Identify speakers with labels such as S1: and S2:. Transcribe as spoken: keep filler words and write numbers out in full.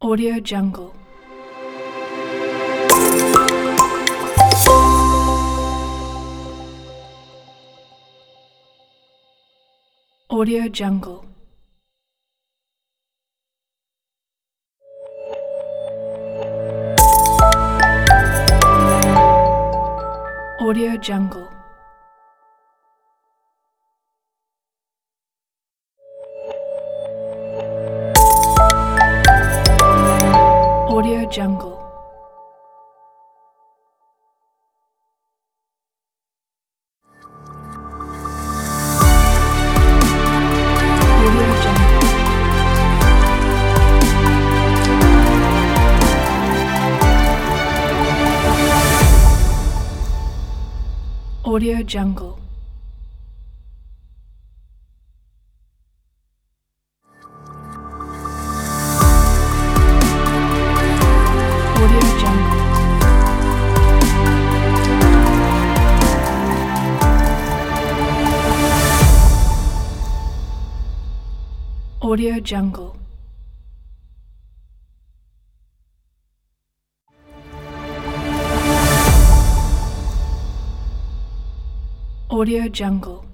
S1: Audio Jungle. Audio Jungle. Audio Jungle. Audio Jungle. Audio Jungle. Audio Jungle. Audio Jungle. Audio Jungle.